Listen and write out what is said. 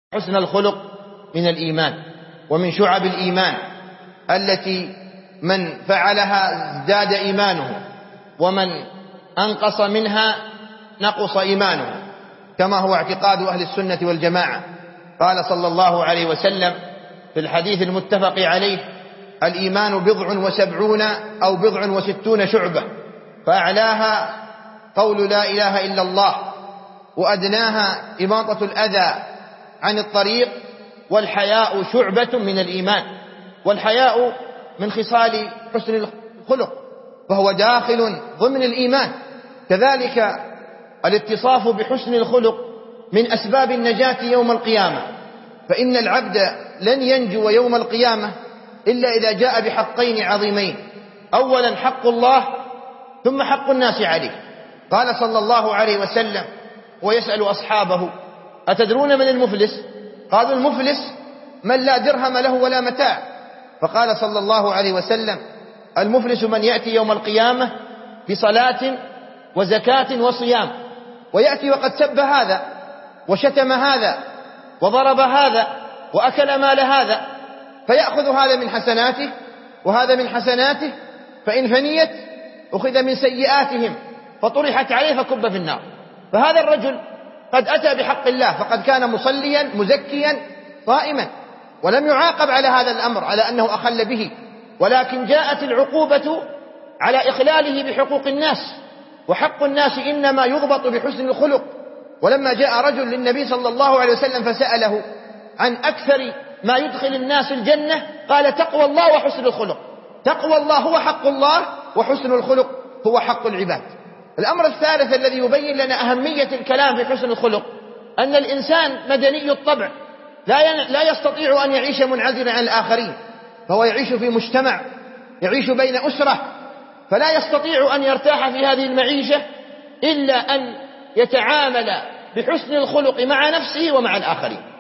حسن الخلق من الإيمان ومن شعب الإيمان التي من فعلها ازداد إيمانه، ومن أنقص منها نقص إيمانه، كما هو اعتقاد أهل السنة والجماعة. قال صلى الله عليه وسلم في الحديث المتفق عليه: الإيمان 70 أو 60 شعبة، فأعلاها قول لا إله إلا الله، وأدناها إماطة الأذى عن الطريق، والحياء شعبة من الإيمان. والحياء من خصال حسن الخلق، فهو داخل ضمن الإيمان. كذلك الاتصاف بحسن الخلق من أسباب النجاة يوم القيامة، فإن العبد لن ينجو يوم القيامة إلا إذا جاء بحقين عظيمين: أولا حق الله، ثم حق الناس عليه. قال صلى الله عليه وسلم ويسأل أصحابه: أتدرون من المفلس؟ قالوا: المفلس من لا درهم له ولا متاع. فقال صلى الله عليه وسلم: المفلس من يأتي يوم القيامة بصلاة وزكاة وصيام، ويأتي وقد سب هذا وشتم هذا وضرب هذا وأكل مال هذا، فيأخذ هذا من حسناته وهذا من حسناته، فإن فنيت أخذ من سيئاتهم فطرحت عليه فكب في النار. فهذا الرجل قد أتى بحق الله، فقد كان مصليا مزكيا صائما، ولم يعاقب على هذا الأمر على أنه أخل به، ولكن جاءت العقوبة على إخلاله بحقوق الناس، وحق الناس إنما يضبط بحسن الخلق. ولما جاء رجل للنبي صلى الله عليه وسلم فسأله عن أكثر ما يدخل الناس الجنة، قال: تقوى الله وحسن الخلق. تقوى الله هو حق الله، وحسن الخلق هو حق العباد. الأمر الثالث الذي يبين لنا أهمية الكلام في حسن الخلق أن الإنسان مدني الطبع، لا يستطيع أن يعيش منعزلا عن الآخرين، فهو يعيش في مجتمع، يعيش بين أسرة، فلا يستطيع أن يرتاح في هذه المعيشة إلا أن يتعامل بحسن الخلق مع نفسه ومع الآخرين.